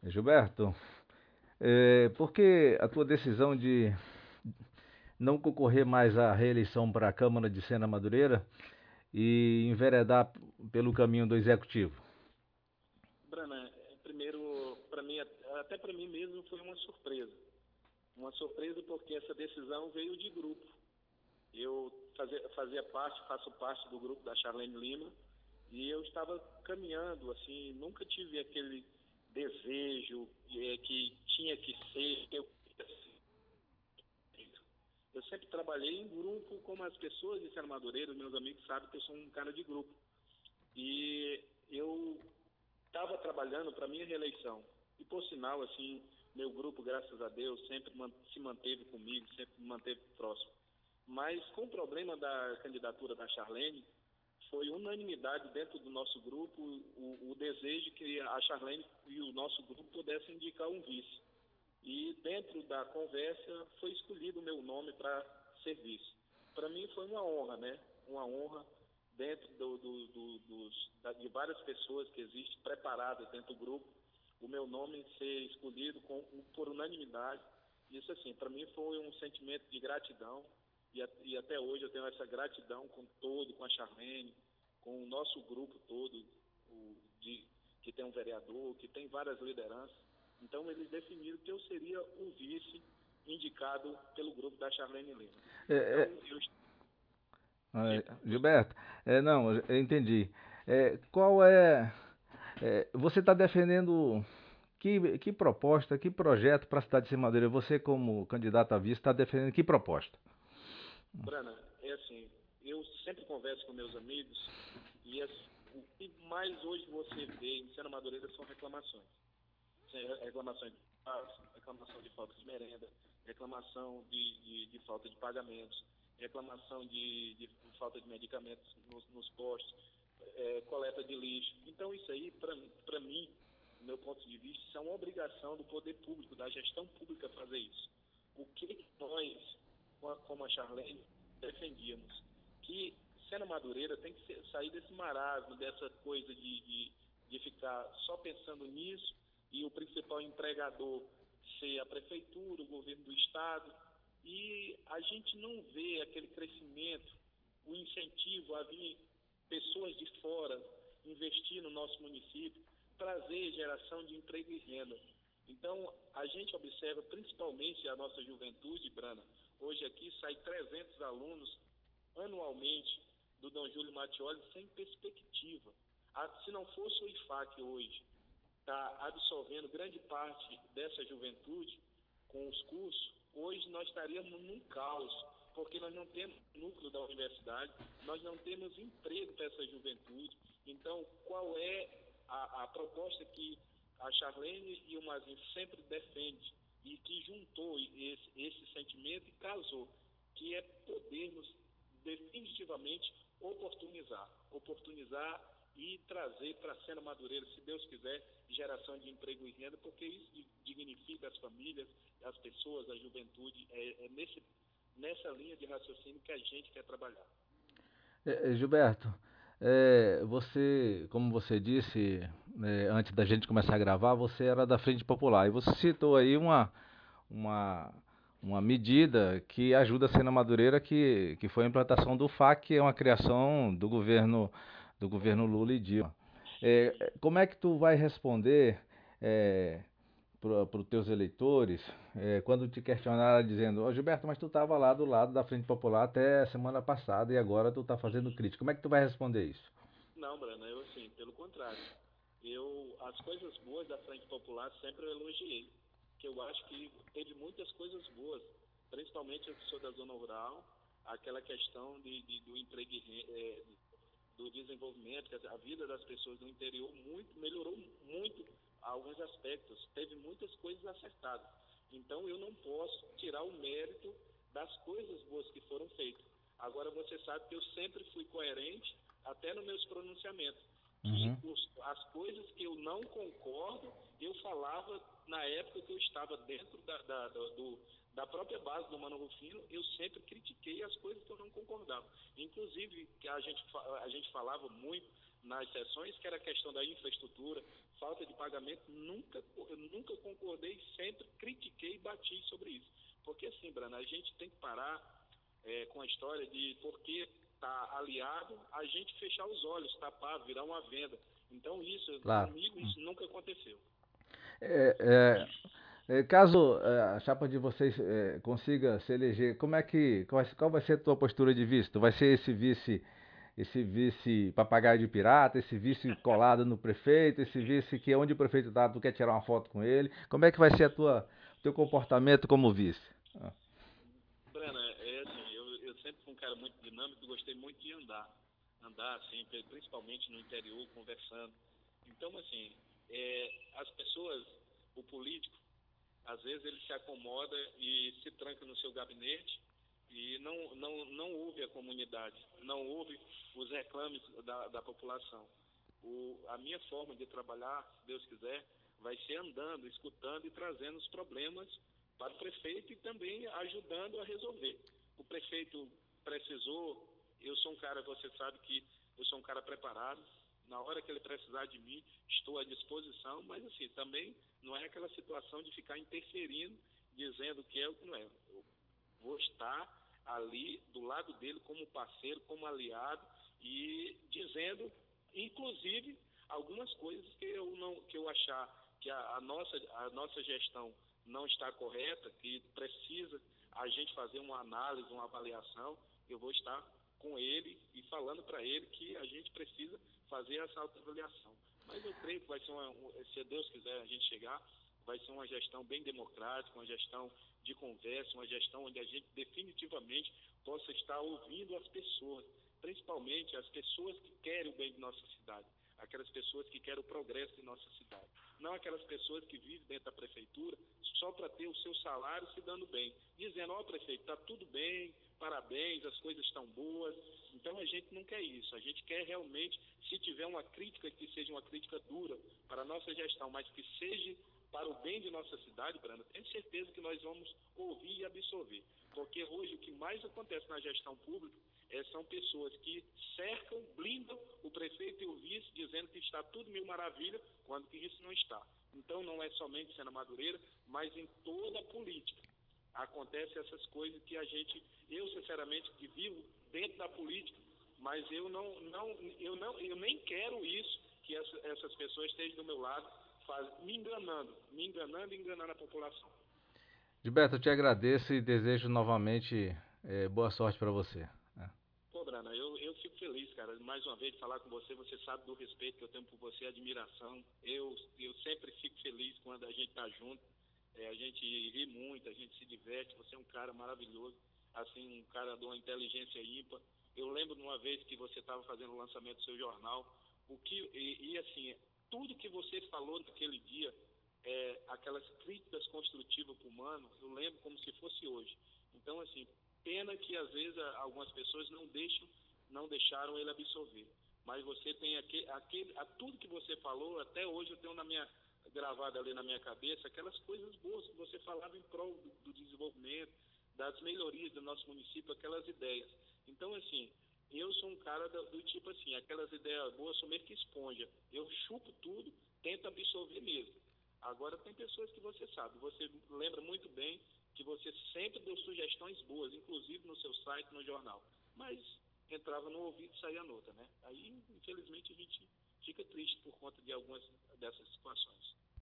Gilberto, por que a tua decisão de não concorrer mais à reeleição para a Câmara de Sena Madureira e enveredar pelo caminho do Executivo? Brana, primeiro, para mim, até para mim mesmo foi uma surpresa. Uma surpresa porque essa decisão veio de grupo. Eu faço parte do grupo da Charlene Lima e eu estava caminhando, assim, nunca tive aquele desejo que tinha que ser, que eu queria ser. Eu sempre trabalhei em grupo, como as pessoas de Serra Madureira, meus amigos sabem que eu sou um cara de grupo. E eu estava trabalhando para minha reeleição. E por sinal, assim, meu grupo, graças a Deus, sempre se manteve comigo, sempre me manteve próximo. Mas com o problema da candidatura da Charlene, foi unanimidade dentro do nosso grupo o desejo que a Charlene e o nosso grupo pudessem indicar um vice. E dentro da conversa foi escolhido o meu nome para ser vice. Para mim foi uma honra, né? Uma honra dentro de várias pessoas que existem preparadas dentro do grupo, o meu nome ser escolhido por unanimidade. Isso, assim, para mim foi um sentimento de gratidão e até hoje eu tenho essa gratidão com a Charlene, com o nosso grupo todo, que tem um vereador, que tem várias lideranças. Então, eles definiram que eu seria o vice indicado pelo grupo da Charlene Lima. É, Então, é, eu digo, Gilberto, não, eu entendi. Qual é, você está defendendo que proposta, que projeto para a cidade de Sena Madureira? Você, como candidato a vice, está defendendo que proposta? Brana, é assim, eu sempre converso com meus amigos e o que mais hoje você vê em Sena Madureira são reclamações. Reclamações de paz, reclamação de falta de merenda, reclamação de falta de pagamentos, reclamação de falta de medicamentos nos postos, coleta de lixo. Então, isso aí, para mim, do meu ponto de vista, isso é uma obrigação do poder público, da gestão pública fazer isso. O que nós, como a Charlene, defendíamos? Que Sena Madureira tem que sair desse marasmo, dessa coisa de ficar só pensando nisso e o principal empregador ser a prefeitura, o governo do estado, e a gente não vê aquele crescimento, o incentivo a vir pessoas de fora investir no nosso município, trazer geração de emprego e renda. Então, a gente observa principalmente a nossa juventude, Brana. Hoje aqui sai 300 alunos anualmente do Dom Júlio Mattioli sem perspectiva. Se não fosse o IFAC hoje está absorvendo grande parte dessa juventude com os cursos, hoje nós estaríamos num caos, porque nós não temos núcleo da universidade, nós não temos emprego para essa juventude. Então, qual é a proposta que a Charlene e o Mazinho sempre defendem e que juntou esse sentimento e casou, que é podermos definitivamente oportunizar e trazer para a Sena Madureira, se Deus quiser, geração de emprego e renda, porque isso dignifica as famílias, as pessoas, a juventude. Nessa linha de raciocínio que a gente quer trabalhar. Gilberto, você, como você disse, antes da gente começar a gravar, você era da Frente Popular e você citou aí uma, uma medida que ajuda a Sena Madureira, que foi a implantação do FAC, que é uma criação do governo Lula e Dilma. Como é que tu vai responder para os teus eleitores quando te questionaram dizendo, ô Gilberto, mas tu estava lá do lado da Frente Popular até semana passada e agora tu está fazendo crítica. Como é que tu vai responder isso? Não, Brana, eu assim, pelo contrário. As coisas boas da Frente Popular sempre eu elogiei, que eu acho que teve muitas coisas boas, principalmente eu que sou da zona rural, aquela questão do emprego, do desenvolvimento, que a vida das pessoas no interior melhorou muito alguns aspectos, teve muitas coisas acertadas. Então eu não posso tirar o mérito das coisas boas que foram feitas. Agora você sabe que eu sempre fui coerente, até nos meus pronunciamentos, que Uhum. as coisas que eu não concordo, eu falava, na época que eu estava dentro da própria base do Mano Rufino, eu sempre critiquei as coisas que eu não concordava. Inclusive, que a gente falava muito nas sessões, que era a questão da infraestrutura, falta de pagamento, eu nunca concordei, sempre critiquei e bati sobre isso. Porque assim, Brana, a gente tem que parar com a história de porque está aliado, a gente fechar os olhos, tapar, virar uma venda. Então Claro. comigo, isso nunca aconteceu. Caso a chapa de vocês consiga se eleger, qual vai ser a tua postura de vice? Tu vai ser esse vice papagaio de pirata, esse vice colado no prefeito, esse vice que onde o prefeito tá, tu quer tirar uma foto com ele? Como é que vai ser o teu comportamento como vice? Ah. Brana, assim, eu sempre fui um cara muito dinâmico e gostei muito de andar assim, principalmente no interior, conversando. Então, assim, as pessoas, o político, às vezes ele se acomoda e se tranca no seu gabinete e não ouve a comunidade, não ouve os reclames da população. A minha forma de trabalhar, se Deus quiser, vai ser andando, escutando e trazendo os problemas para o prefeito e também ajudando a resolver. O prefeito precisou, eu sou um cara, você sabe que eu sou um cara preparado, na hora que ele precisar de mim, estou à disposição, mas assim, também não é aquela situação de ficar interferindo, dizendo o que é o que não é. Eu vou estar ali do lado dele como parceiro, como aliado e dizendo, inclusive, algumas coisas que eu achar que a nossa gestão não está correta, que precisa a gente fazer uma análise, uma avaliação, eu vou estar com ele e falando para ele que a gente precisa fazer essa autoavaliação. Mas eu creio que vai ser se Deus quiser a gente chegar, vai ser uma gestão bem democrática, uma gestão de conversa, uma gestão onde a gente definitivamente possa estar ouvindo as pessoas, principalmente as pessoas que querem o bem de nossa cidade, aquelas pessoas que querem o progresso de nossa cidade. Não aquelas pessoas que vivem dentro da prefeitura só para ter o seu salário se dando bem, dizendo, prefeito, está tudo bem, parabéns, as coisas estão boas. Então a gente não quer isso, a gente quer realmente, se tiver uma crítica, que seja uma crítica dura para a nossa gestão, mas que seja para o bem de nossa cidade, Brando, tenho certeza que nós vamos ouvir e absorver. Porque hoje o que mais acontece na gestão pública são pessoas que cercam, blindam o prefeito e o vice, dizendo que está tudo mil maravilha, quando que isso não está. Então não é somente na Madureira, mas em toda a política. Acontecem essas coisas que eu sinceramente, que vivo dentro da política, mas eu nem quero isso, que essas pessoas estejam do meu lado, me enganando e enganando a população. Gilberto, eu te agradeço e desejo novamente boa sorte para você. Pô, Brana, eu fico feliz, cara, mais uma vez de falar com você. Você sabe do respeito que eu tenho por você, admiração. Eu sempre fico feliz quando a gente está junto. A gente ri muito, a gente se diverte. Você é um cara maravilhoso, assim, um cara de uma inteligência ímpar. Eu lembro de uma vez que você estava fazendo o lançamento do seu jornal, assim, tudo que você falou naquele dia, aquelas críticas construtivas para o humano, eu lembro como se fosse hoje. Então, assim, pena que às vezes algumas pessoas não deixaram ele absorver. Mas você tem tudo que você falou, até hoje eu tenho gravado ali na minha cabeça, aquelas coisas boas que você falava em prol do desenvolvimento, das melhorias do nosso município, aquelas ideias. Então, assim, eu sou um cara do tipo assim, aquelas ideias boas, sou meio que esponja. Eu chupo tudo, tento absorver mesmo. Agora, tem pessoas que você sabe, você lembra muito bem que você sempre deu sugestões boas, inclusive no seu site, no jornal. Mas entrava no ouvido e saía na outra, né? Aí, infelizmente, a gente fica triste por conta de algumas dessas situações.